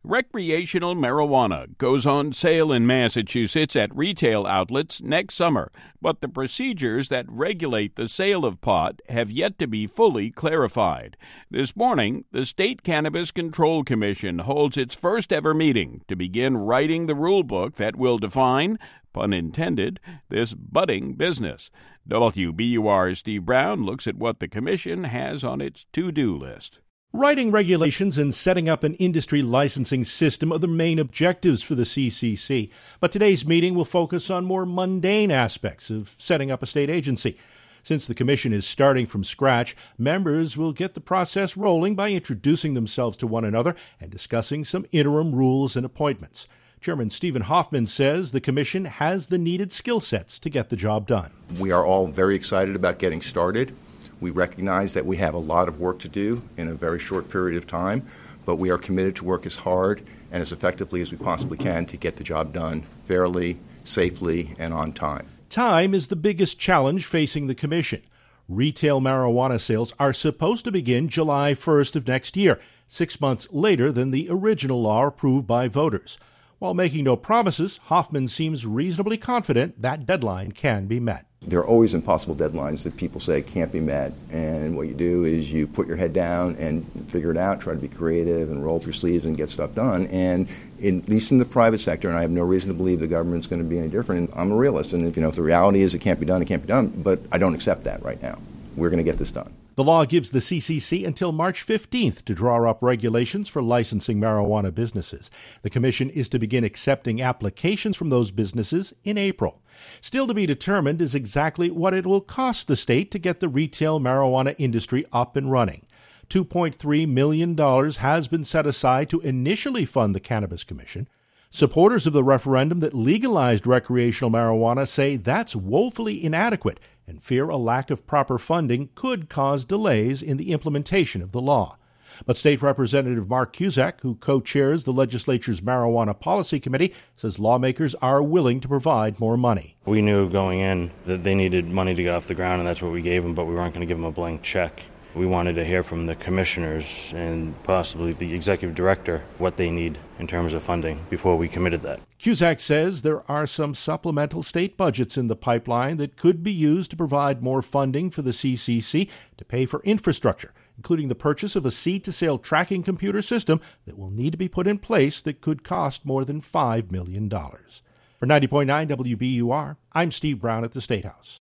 Recreational marijuana goes on sale in Massachusetts at retail outlets next summer, but the procedures that regulate the sale of pot have yet to be fully clarified. This morning, the State Cannabis Control Commission holds its first ever meeting to begin writing the rule book that will define, pun intended, this budding business. WBUR's Steve Brown looks at what the commission has on its to-do list. Writing regulations and setting up an industry licensing system are the main objectives for the CCC. But today's meeting will focus on more mundane aspects of setting up a state agency. Since the commission is starting from scratch, members will get the process rolling by introducing themselves to one another and discussing some interim rules and appointments. Chairman Stephen Hoffman says the commission has the needed skill sets to get the job done. We are all very excited about getting started. We recognize that we have a lot of work to do in a very short period of time, but we are committed to work as hard and as effectively as we possibly can to get the job done fairly, safely, and on time. Time is the biggest challenge facing the commission. Retail marijuana sales are supposed to begin July 1st of next year, 6 months later than the original law approved by voters. While making no promises, Hoffman seems reasonably confident that deadline can be met. There are always impossible deadlines that people say can't be met, and what you do is you put your head down and figure it out, try to be creative and roll up your sleeves and get stuff done. And at least in the private sector, and I have no reason to believe the government's going to be any different, I'm a realist, and if the reality is it can't be done, it can't be done, but I don't accept that right now. We're going to get this done. The law gives the CCC until March 15th to draw up regulations for licensing marijuana businesses. The commission is to begin accepting applications from those businesses in April. Still to be determined is exactly what it will cost the state to get the retail marijuana industry up and running. $2.3 million has been set aside to initially fund the Cannabis Commission. Supporters of the referendum that legalized recreational marijuana say that's woefully inadequate and fear a lack of proper funding could cause delays in the implementation of the law. But State Representative Mark Cusack, who co-chairs the legislature's Marijuana Policy Committee, says lawmakers are willing to provide more money. We knew going in that they needed money to get off the ground, and that's what we gave them, but we weren't going to give them a blank check. We wanted to hear from the commissioners and possibly the executive director what they need in terms of funding before we committed that. Cusack says there are some supplemental state budgets in the pipeline that could be used to provide more funding for the CCC to pay for infrastructure, including the purchase of a seed-to-sale tracking computer system that will need to be put in place that could cost more than $5 million. For 90.9 WBUR, I'm Steve Brown at the State House.